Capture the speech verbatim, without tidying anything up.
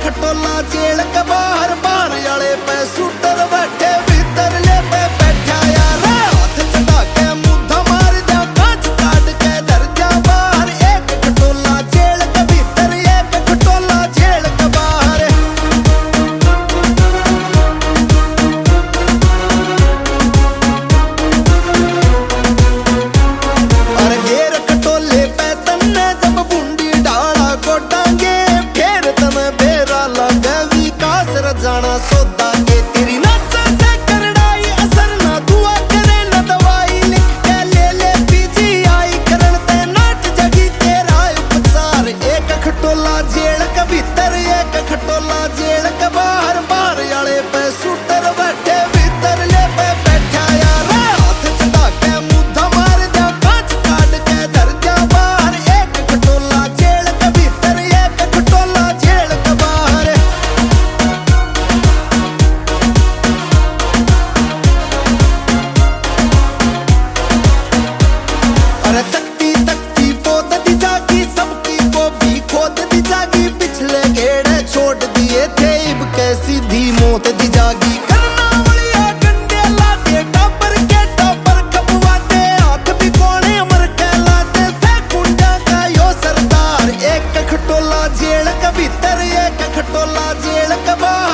खटोला जेल के बाहर बाहर वाले पे शूटर बैठे भीतर ले पे बैठा यार हाथ चढ़ा के मुद्दा मार जा कांच काट के धर जा बाहर एक खटोला जेल के भीतर एक खटोला जेल के बाहर। अरे घेर खटोले पे तन्ने जब बूंदी डाला गोटांगे फिर तमें बेरा लगे विकास रजाना सौदा के तेरी नच से करड़ाई असर ना दुआ करे ना दवाई लिख के ले ले पीजी आई करन ते नाट जगी तेरा उपचार एक खटोला जेल के भीतर एक खटोला जेल के बाहर बाहर वाले पे शूटर बैठे भीतर ले पे बैठा यार हाथ चढ़ा के मुद्दा मार जा कांच काट के धर जा बाहर एक खटोला जेल के भीतर एक खटोला जेल के बाहर। अरे तकती तकती पोत दी जागी सबकी को भी खोद दी जागी पिछले घेड़े छोड़ दिए थे इब के सीधी मौत दी जागी करना वलिया गंडे लाते टापर के टापर खपवाते हाथ भी कोने अमर के लाते से कुंडा का यो सरदार एक खटोला जेल के भीतर एक खटोला जेल के बाहर।